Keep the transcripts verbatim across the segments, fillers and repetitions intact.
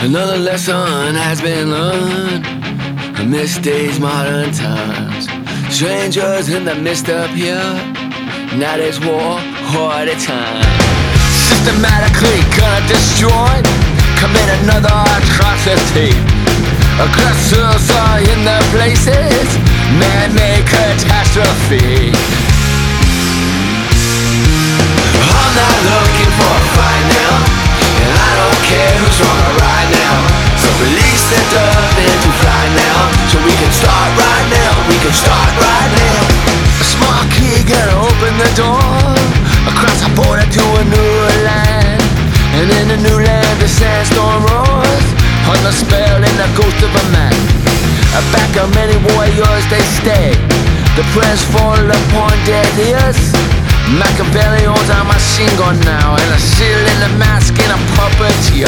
Another lesson has been learned amidst these modern times. Strangers in the midst of here. Now there's war all the time. Systematically gonna destroy, commit another atrocity. Aggressors are in their places, man-made catastrophe. I'm not looking for a fight now, and I don't care who's wrong or right now. So release the dove into fly now, so we can start right now, we can start right now. A small key gonna open the door, across a border to a new land. And in the new land the sandstorm roars, on the spell and the ghost of a man. Back of many warriors they stay, the prayers fall upon dead ears. Machiavelli owns a machine gun now, and a seal in the mask and a puppeteer.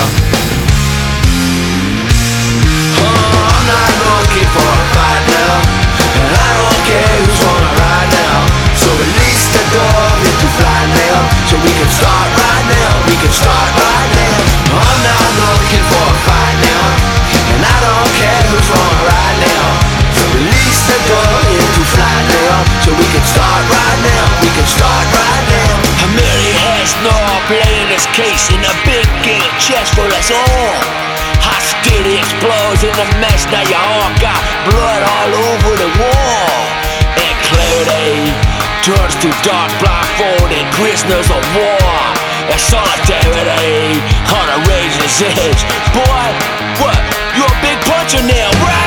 Oh, I'm not looking for a fight now, and I don't care who's wrong or right now. So release the dove into fly now, so we can start right now, we can start right now. I'm not looking for a fight now, and I don't care who's wrong or right now. So release the dove into fly now, so we can start right now, we can start right now. A million heads know playing this case in a big game chest for us all. Hostility explodes in the mess, now you all got blood all over the wall. And clarity turns to dark, blindfolded prisoners of war. And solidarity on a razor's edge. Boy, what? You're a big puncher now, right?